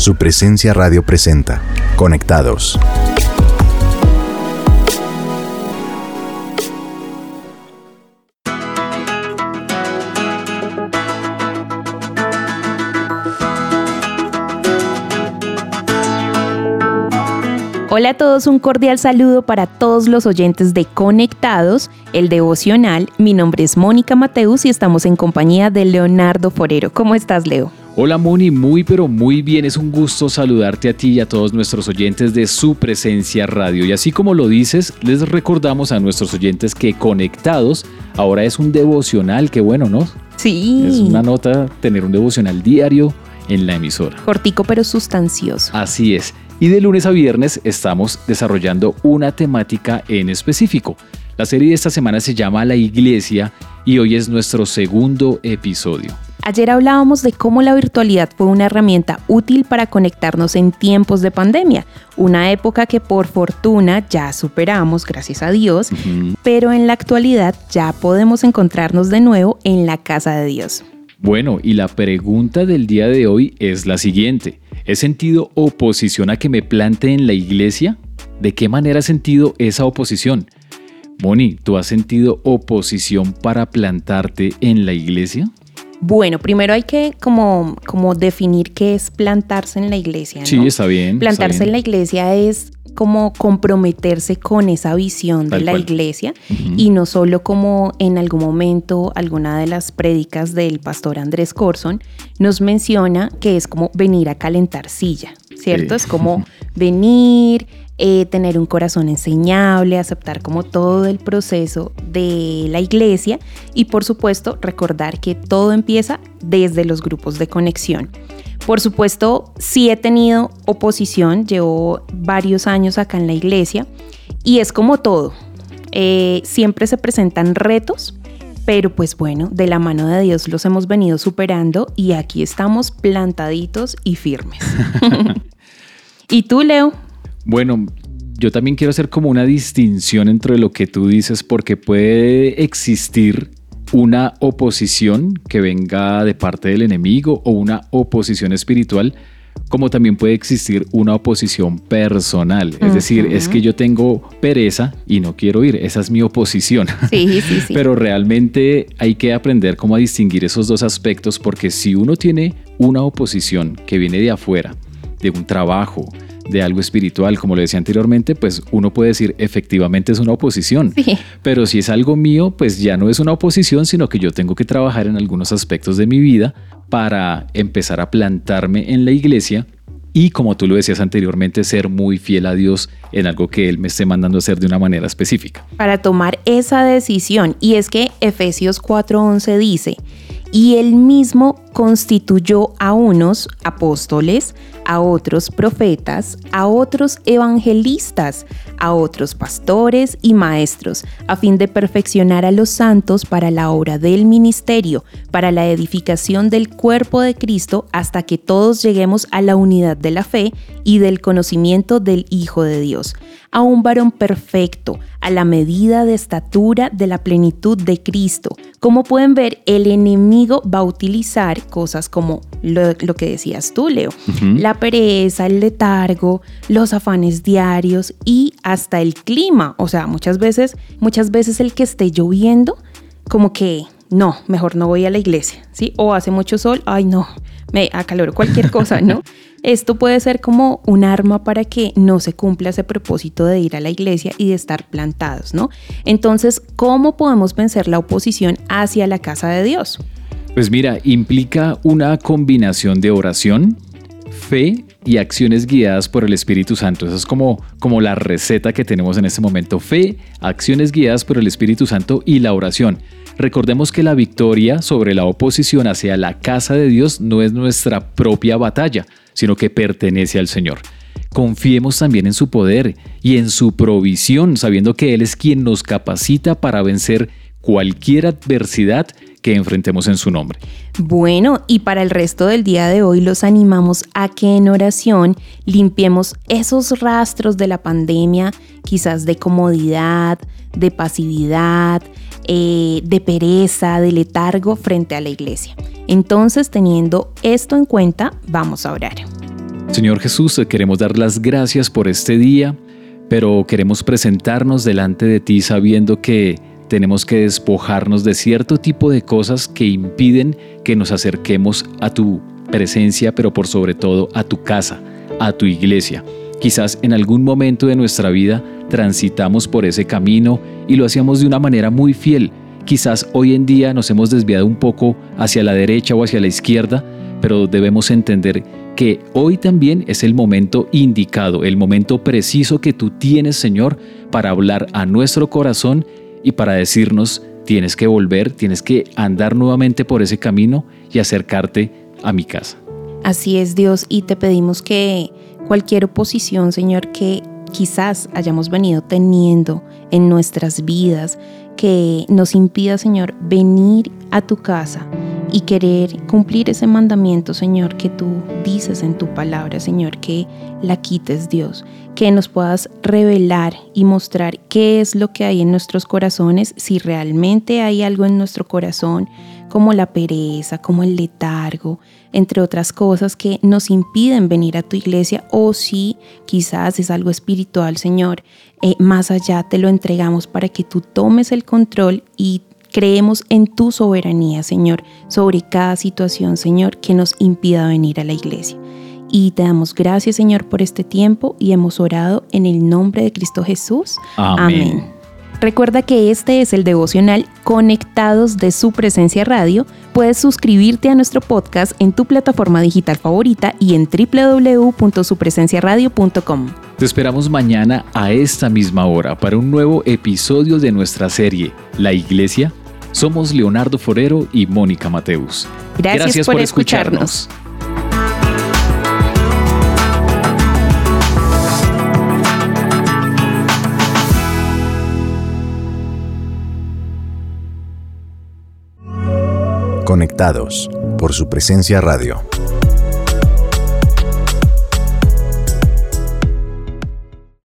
Su Presencia Radio presenta Conectados. Hola a todos, un cordial saludo para todos los oyentes de Conectados, el devocional. Mi nombre es Mónica Mateus y estamos en compañía de Leonardo Forero. ¿Cómo estás, Leo? Hola Moni, muy bien, es un gusto saludarte a ti y a todos nuestros oyentes de Su Presencia Radio. Y así como lo dices, les recordamos a nuestros oyentes que Conectados ahora es un devocional, qué bueno, ¿no? Sí. Es una nota tener un devocional diario en la emisora. Cortico pero sustancioso. Así es. Y de lunes a viernes estamos desarrollando una temática en específico. La serie de esta semana se llama La Iglesia y hoy es nuestro segundo episodio. Ayer hablábamos de cómo la virtualidad fue una herramienta útil para conectarnos en tiempos de pandemia, una época que por fortuna ya superamos, gracias a Dios, pero en la actualidad ya podemos encontrarnos de nuevo en la casa de Dios. Bueno, y la pregunta del día de hoy es la siguiente. ¿He sentido oposición a que me plante en la iglesia? ¿De qué manera has sentido esa oposición? Moni, ¿tú has sentido oposición para plantarte en la iglesia? Bueno, primero hay que como definir qué es plantarse en la iglesia, ¿no? Sí, está bien. Plantarse en la iglesia es como comprometerse con esa visión de la iglesia y no solo como en algún momento alguna de las prédicas del pastor Andrés Corson nos menciona que es como venir a calentar silla, ¿cierto? Sí. Es como venir, tener un corazón enseñable, aceptar como todo el proceso de la iglesia y por supuesto recordar que todo empieza desde los grupos de conexión. Por supuesto, sí he tenido oposición, llevo varios años acá en la iglesia y es como todo, siempre se presentan retos, pero pues bueno, de la mano de Dios los hemos venido superando y aquí estamos plantaditos y firmes. ¿Y tú, Leo? Bueno, yo también quiero hacer como una distinción entre lo que tú dices porque puede existir una oposición que venga de parte del enemigo o una oposición espiritual, como también puede existir una oposición personal. Es decir, es que yo tengo pereza y no quiero ir. Esa es mi oposición. Sí. Pero realmente hay que aprender cómo a distinguir esos dos aspectos porque si uno tiene una oposición que viene de afuera, de un trabajo, de algo espiritual, como lo decía anteriormente, pues uno puede decir efectivamente es una oposición, sí. Pero si es algo mío, pues ya no es una oposición, sino que yo tengo que trabajar en algunos aspectos de mi vida para empezar a plantarme en la iglesia y, como tú lo decías anteriormente, ser muy fiel a Dios en algo que Él me esté mandando a hacer de una manera específica. Para tomar esa decisión, y es que Efesios 4:11 dice: y Él mismo constituyó a unos apóstoles, a otros profetas, a otros evangelistas, a otros pastores y maestros, a fin de perfeccionar a los santos para la obra del ministerio, para la edificación del cuerpo de Cristo, hasta que todos lleguemos a la unidad de la fe y del conocimiento del Hijo de Dios, a un varón perfecto, a la medida de estatura de la plenitud de Cristo. Como pueden ver, el enemigo va a utilizar cosas como lo que decías tú, Leo, la pereza, el letargo, los afanes diarios y hasta el clima. O sea, muchas veces el que esté lloviendo, como que no, mejor no voy a la iglesia, ¿sí? O hace mucho sol, ay no, me acaloro cualquier cosa, ¿no? Esto puede ser como un arma para que no se cumpla ese propósito de ir a la iglesia y de estar plantados, ¿no? Entonces, ¿cómo podemos vencer la oposición hacia la casa de Dios? Pues mira, implica una combinación de oración, fe y acciones guiadas por el Espíritu Santo. Eso es como la receta que tenemos en este momento. Fe, acciones guiadas por el Espíritu Santo y la oración. Recordemos que la victoria sobre la oposición hacia la casa de Dios no es nuestra propia batalla, sino que pertenece al Señor. Confiemos también en su poder y en su provisión, sabiendo que Él es quien nos capacita para vencer cualquier adversidad que enfrentemos en su nombre. Bueno, y para el resto del día de hoy los animamos a que en oración limpiemos esos rastros de la pandemia, quizás de comodidad, de pasividad, de pereza, de letargo frente a la iglesia. Entonces, teniendo esto en cuenta, vamos a orar. Señor Jesús, te queremos dar las gracias por este día, pero queremos presentarnos delante de ti sabiendo que tenemos que despojarnos de cierto tipo de cosas que impiden que nos acerquemos a tu presencia, pero por sobre todo a tu casa, a tu iglesia. Quizás en algún momento de nuestra vida transitamos por ese camino y lo hacíamos de una manera muy fiel. Quizás hoy en día nos hemos desviado un poco hacia la derecha o hacia la izquierda, pero debemos entender que hoy también es el momento indicado, el momento preciso que tú tienes, Señor, para hablar a nuestro corazón y para decirnos, tienes que volver, tienes que andar nuevamente por ese camino y acercarte a mi casa. Así es, Dios, y te pedimos que cualquier oposición, Señor, que quizás hayamos venido teniendo en nuestras vidas, que nos impida, Señor, venir a tu casa y querer cumplir ese mandamiento, Señor, que tú dices en tu palabra, Señor, que la quites, Dios, que nos puedas revelar y mostrar qué es lo que hay en nuestros corazones, si realmente hay algo en nuestro corazón, como la pereza, como el letargo, entre otras cosas que nos impiden venir a tu iglesia, o si quizás es algo espiritual, Señor, más allá te lo entregamos para que tú tomes el control y creemos en tu soberanía, Señor, sobre cada situación, Señor, que nos impida venir a la iglesia. Y te damos gracias, Señor, por este tiempo y hemos orado en el nombre de Cristo Jesús. Amén. Recuerda que este es el devocional Conectados de Su Presencia Radio. Puedes suscribirte a nuestro podcast en tu plataforma digital favorita y en www.supresenciaradio.com. Te esperamos mañana a esta misma hora para un nuevo episodio de nuestra serie La Iglesia. Somos Leonardo Forero y Mónica Mateus. Gracias por escucharnos. Conectados por Su Presencia Radio.